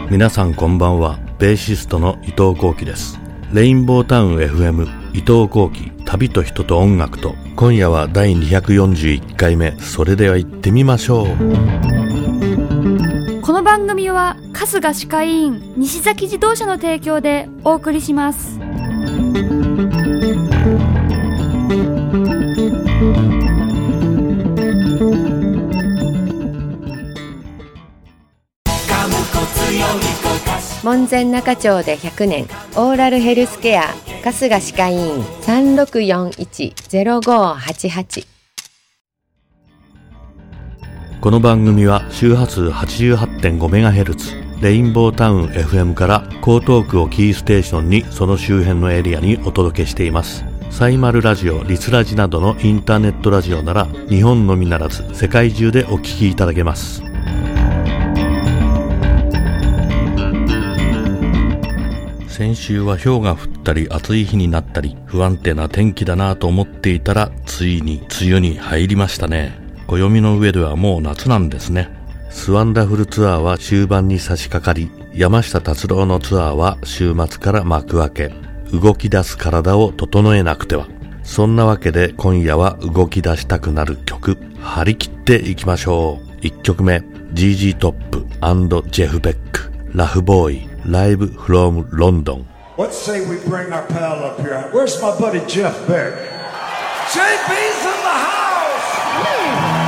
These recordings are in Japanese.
皆さんこんばんは。ベーシストの伊藤幸喜です。レインボータウン FM 伊藤幸喜、旅と人と音楽と、今夜は第241回目。それでは行ってみましょう。 この番組は春日歯科医院西崎自動車の提供でお送りします。 門前仲町で100年オーラルヘルスケア春日歯科医院 3641-0588。 この番組は周波数 88.5MHz レインボータウン FM から江東区をキーステーションにその周辺のエリアにお届けしています。サイマルラジオ、リスラジなどのインターネットラジオなら日本のみならず世界中でお聞きいただけます。先週は氷が降ったり暑い日になったり不安定な天気だなと思っていたら、ついに梅雨に入りましたね。暦の上ではもう夏なんですね。スワンダフルツアーは終盤に差し掛かり、山下達郎のツアーは週末から幕開け。動き出す体を整えなくては。そんなわけで今夜は動き出したくなる曲、張り切っていきましょう。1曲目、ZZ トップ&ジェフ・ベック、ラフボーイ、Live from London. Let's say we bring our pal up here. Where's my buddy Jeff Beck? JB's in the house!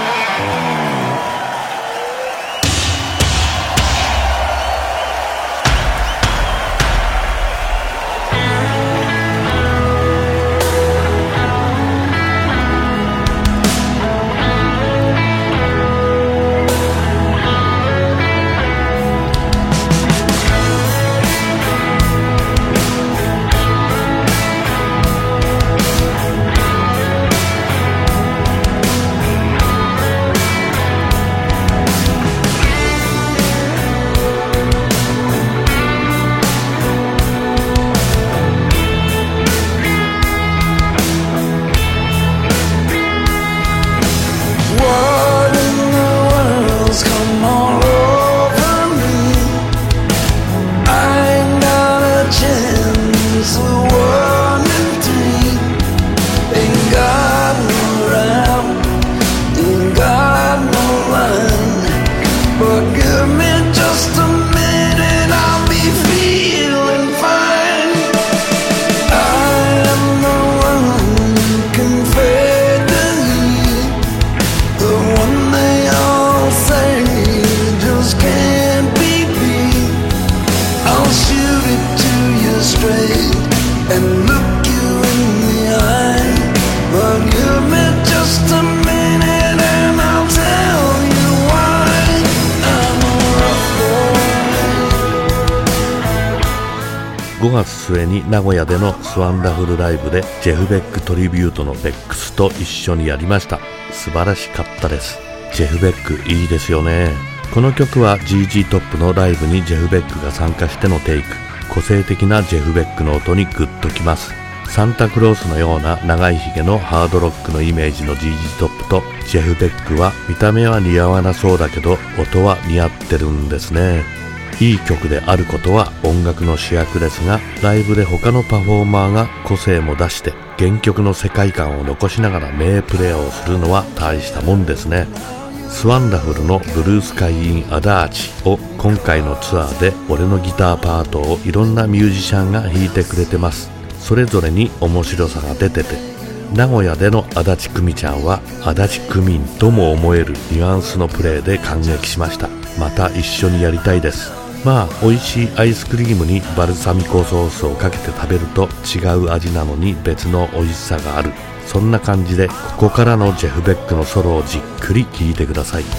5月末に名古屋でのスワンダフルライブでジェフ・ベックトリビュートのベックスと一緒にやりました。素晴らしかったです。ジェフ・ベックいいですよね。この曲は ZZ トップのライブにジェフ・ベックが参加してのテイク。個性的なジェフ・ベックの音にグッときます。サンタクロースのような長いひげのハードロックのイメージの ZZ トップとジェフ・ベックは見た目は似合わなそうだけど音は似合ってるんですね。いい曲であることは音楽の主役ですが、ライブで他のパフォーマーが個性も出して原曲の世界観を残しながら名プレーをするのは大したもんですね。スワンダフルのブルースカイ・イン・アダーチを今回のツアーで俺のギターパートをいろんなミュージシャンが弾いてくれてます。それぞれに面白さが出てて、名古屋での足立久美ちゃんは足立区民とも思えるニュアンスのプレーで感激しました。また一緒にやりたいです。まあ美味しいアイスクリームにバルサミコソースをかけて食べると違う味なのに別の美味しさがある。そんな感じでここからのジェフ・ベックのソロをじっくり聴いてください。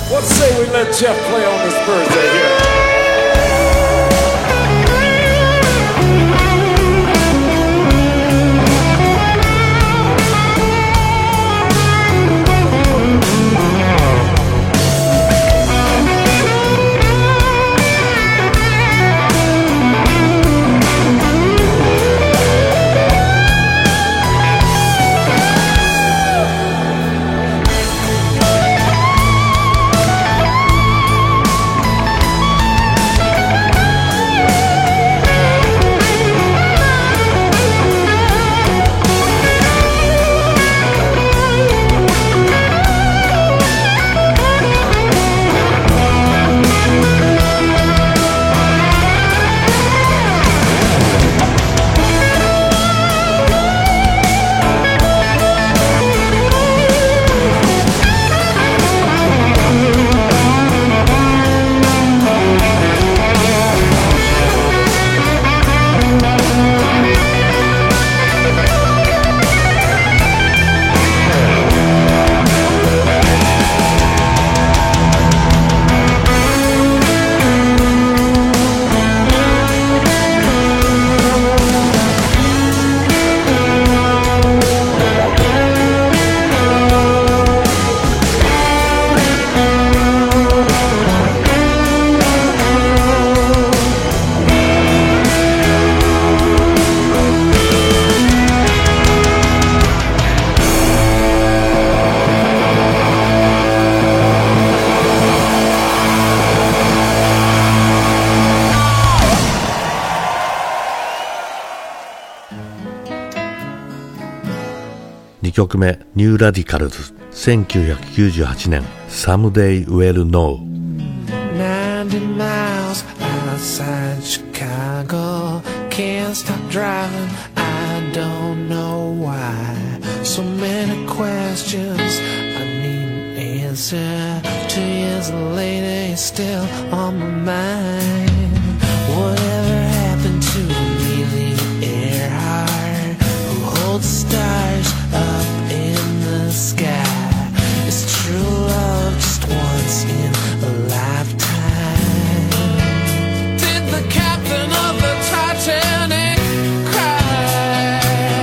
2曲目ニューラディカルズ1998年 Someday We'll Know 90 miles outside Chicago Can't stop driving I don't know why So many questions I need an answer 2 years later you're still on my mind Whatever happened to Amelia Earhart Who holds stars up in the sky It's true love just once in a lifetime Did the captain of the Titanic cry?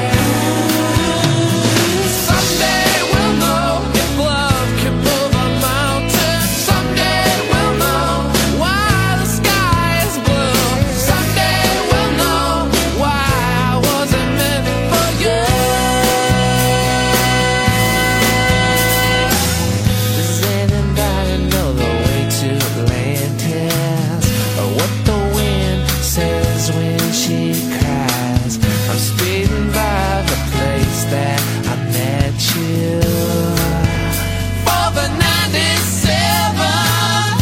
Someday we'll know if love can move a mountain Someday we'll know why the sky is blue Someday we'll know why I wasn't meant for you Does anybody know the way to Atlantis? Or what the wind says when she cries? I'm speeding by the place that I met you For the 97th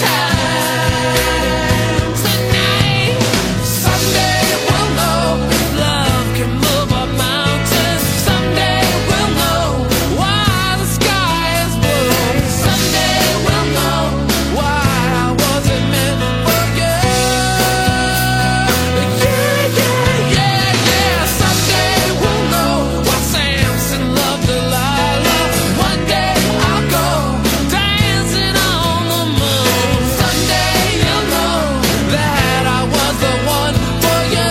time tonight Someday we'll know if love can move a mountain Someday we'll know why the sky is blue Someday we'll know why I wasn't meant for you Yeah Someday we'll know why Samson loved Delilah One day I'll go dancing on the moon Someday you'll know that I was the one for you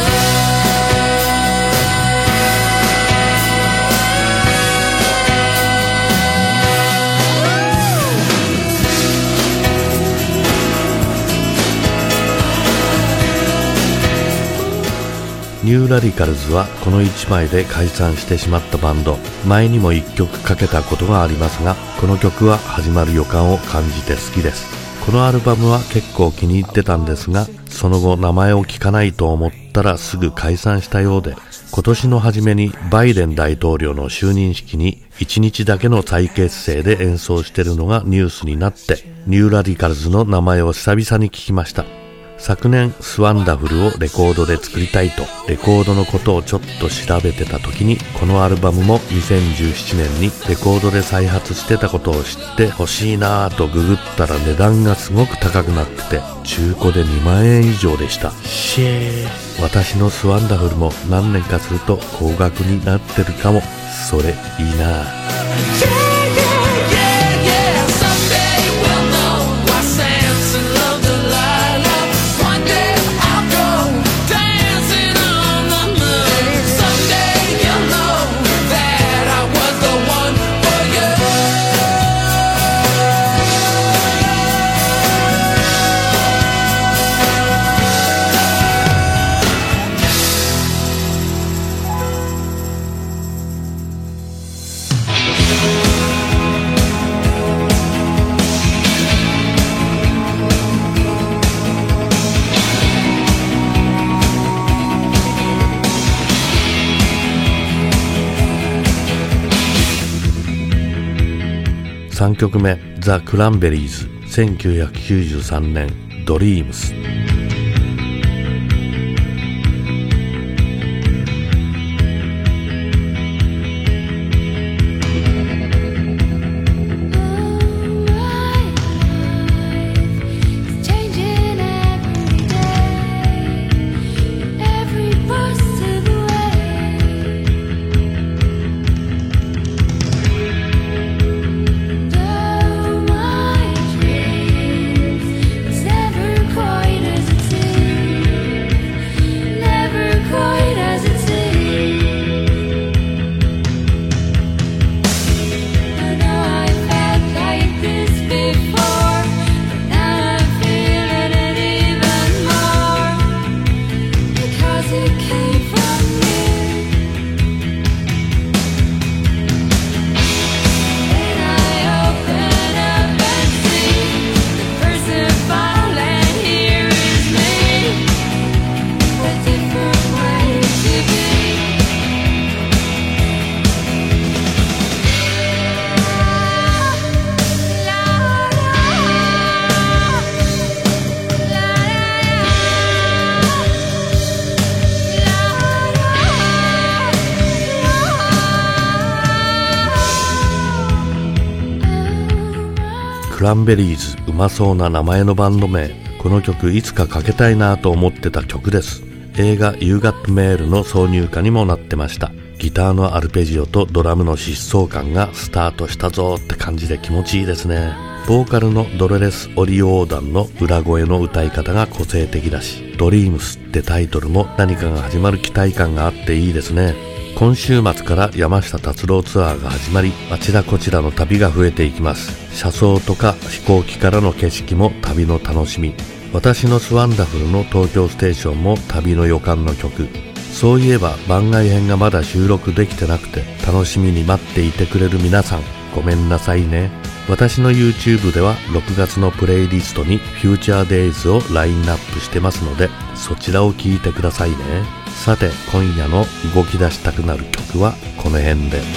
ニューラディカルズはこの1枚で解散してしまったバンド。前にも1曲かけたことがありますが、この曲は始まる予感を感じて好きです。このアルバムは結構気に入ってたんですが、その後名前を聞かないと思ったらすぐ解散したようで、今年の初めにバイデン大統領の就任式に1日だけの再結成で演奏してるのがニュースになって、ニューラディカルズの名前を久々に聞きました。昨年スワンダフルをレコードで作りたいとレコードのことをちょっと調べてた時にこのアルバムも2017年にレコードで再発してたことを知って欲しいなぁとググったら値段がすごく高くなってて中古で2万円以上でした。シェー私のスワンダフルも何年かすると高額になってるかも。それいいなぁ。3曲目ザ・クランベリーズ1993年ドリームス。 Never quite as it seems. ランベリーズ、うまそうな名前のバンド名。この曲いつかかけたいなと思ってた曲です。映画 You Got Mail の挿入歌にもなってました。ギターのアルペジオとドラムの疾走感がスタートしたぞって感じで気持ちいいですね。ボーカルのドロレス・オリオーダンの裏声の歌い方が個性的だし、ドリームスってタイトルも何かが始まる期待感があっていいですね。今週末から山下達郎ツアーが始まり、あちらこちらの旅が増えていきます。車窓とか飛行機からの景色も旅の楽しみ。私のスワンダフルの東京ステーションも旅の予感の曲。そういえば番外編がまだ収録できてなくて、楽しみに待っていてくれる皆さん、ごめんなさいね。私の YouTube では6月のプレイリストに Future Days をラインナップしてますので、そちらを聴いてくださいね。さて、今夜の動き出したくなる曲はこの辺で。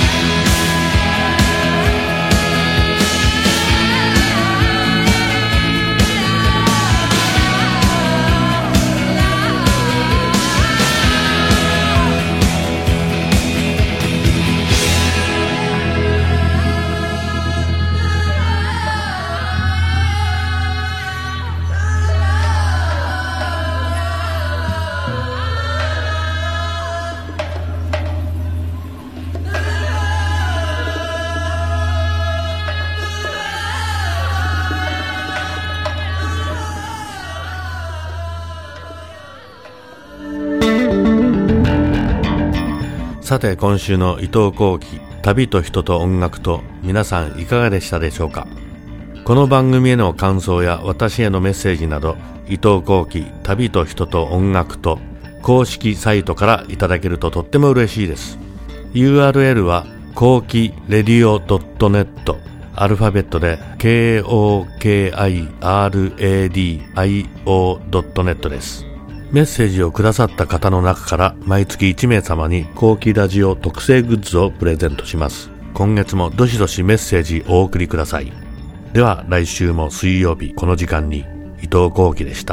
さて、今週の伊藤幸喜、旅と人と音楽と、皆さんいかがでしたでしょうか。この番組への感想や私へのメッセージなど、伊藤幸喜、旅と人と音楽と公式サイトからいただけるととっても嬉しいです。URL は幸喜レディオ .net、 アルファベットで KOKIRADIO.net です。メッセージをくださった方の中から毎月1名様に幸喜ラジオ特製グッズをプレゼントします。今月もどしどしメッセージお送りください。では来週も水曜日この時間に、伊藤幸喜でした。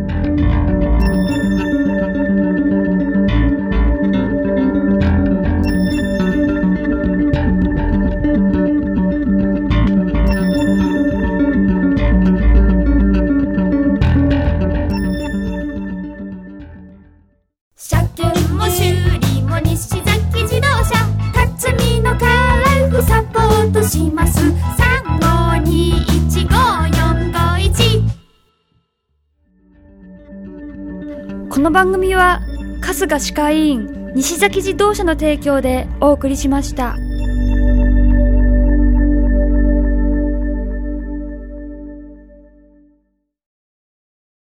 この番組は春日歯科医院西崎自動車の提供でお送りしました。